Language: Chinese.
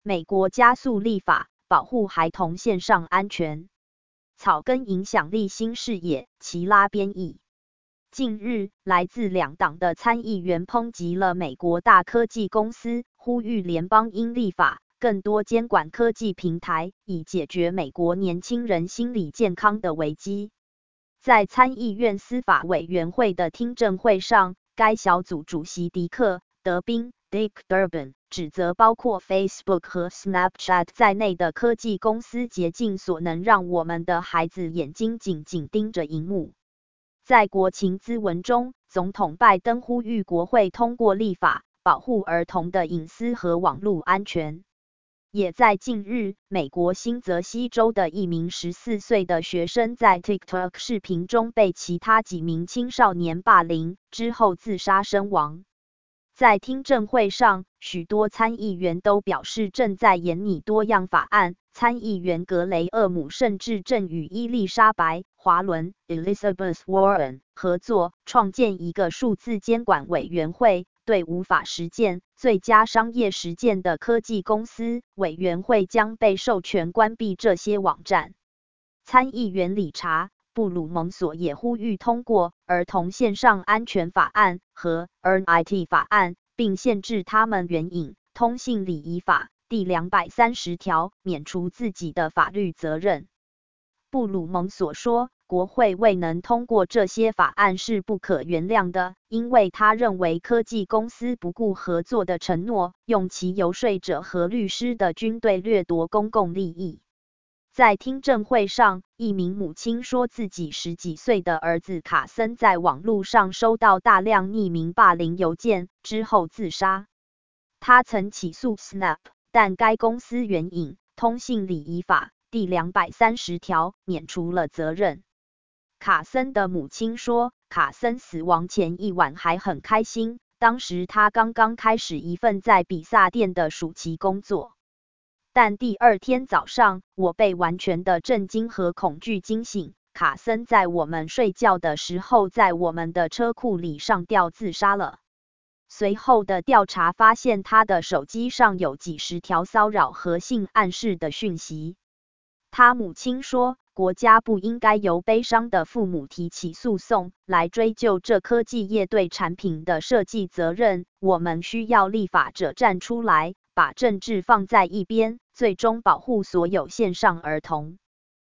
美国加速立法，保护孩童线上安全。草根影响力新视野，齐拉编译。近日，来自两党的参议员抨击了美国大科技公司，呼吁联邦应立法，更多监管科技平台，以解决美国年轻人心理健康的危机。在参议院司法委员会的听证会上，该小组主席迪克·德宾 （Dick Durbin） 指责包括 Facebook 和 Snapchat 在内的科技公司竭尽所能让我们的孩子眼睛紧紧盯着萤幕。在国情咨文中，总统拜登呼吁国会通过立法，保护儿童的隐私和网络安全。也在近日，美国新泽西州的一名14岁的学生在 TikTok 视频中被其他几名青少年霸凌，之后自杀身亡。在听证会上，许多参议员都表示正在研拟多样法案。参议员格雷厄姆甚至正与伊丽莎白·华伦 （Elizabeth Warren） 合作，创建一个数字监管委员会。对无法实践最佳商业实践的科技公司，委员会将被授权关闭这些网站。参议员理查·布鲁蒙索也呼吁通过儿童线上安全法案和 ERNIT 法案，并限制他们援引通信礼仪法第230条，免除自己的法律责任。布鲁蒙索说，国会未能通过这些法案是不可原谅的，因为他认为科技公司不顾合作的承诺，用其游说者和律师的军队掠夺公共利益。在听证会上，一名母亲说自己10几岁的儿子卡森在网络上收到大量匿名霸凌邮件，之后自杀。他曾起诉 Snap， 但该公司援引通信礼仪法第230条，免除了责任。卡森的母亲说，卡森死亡前一晚还很开心，当时他刚刚开始一份在比萨店的暑期工作。但第二天早上，我被完全的震惊和恐惧惊醒。卡森在我们睡觉的时候，在我们的车库里上吊自杀了。随后的调查发现，他的手机上有几十条骚扰和性暗示的讯息。他母亲说，国家不应该由悲伤的父母提起诉讼，来追究这科技业对产品的设计责任。我们需要立法者站出来，把政治放在一边，最终保护所有线上儿童。